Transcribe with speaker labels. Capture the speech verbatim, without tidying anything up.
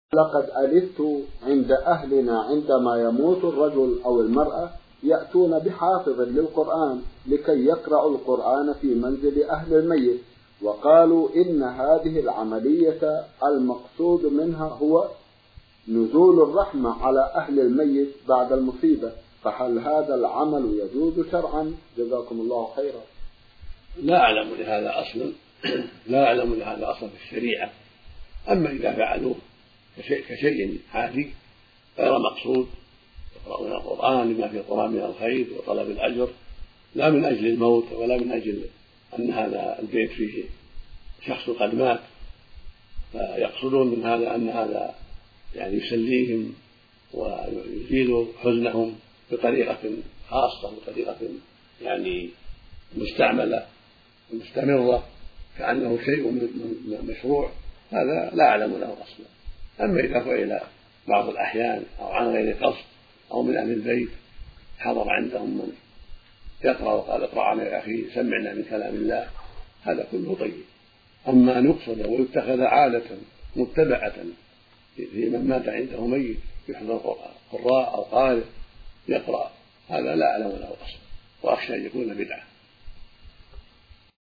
Speaker 1: لقد ألفت عند أهلنا عندما يموت الرجل أو المرأة يأتون بحافظ للقرآن لكي يقرأوا القرآن في منزل أهل الميت، وقالوا إن هذه العملية المقصود منها هو نزول الرحمة على أهل الميت بعد المصيبة، فهل هذا العمل يجوز شرعا؟ جزاكم الله خيرا.
Speaker 2: لا أعلم لهذا أصلا لا أعلم لهذا أصلا في الشريعة. أما إذا فعلوه كشيء, كشيء عادي غير مقصود يقرؤون القرآن لما في القرآن من الخير وطلب الأجر، لا من أجل الموت ولا من أجل أن هذا البيت فيه شخص قد مات، فيقصدون من هذا أن هذا يعني يسليهم ويزيل حزنهم بطريقة خاصة، بطريقة يعني مستعملة مستمرة كأنه شيء مشروع، هذا لا أعلم له أصلا. أما إذا فعل بعض الأحيان أو عن غير قصد أو من أهل البيت حضر عندهم من يقرأ وقال اقرأ على يا أخي سمعنا من كلام الله، هذا كله طيب. أما أن يقصد ويتخذ عادة متبعة في من مات عنده ميت يحضر قراء أو قارئ يقرأ، هذا لا أعلم له أصلا، وأخشى أن يكون بدعة.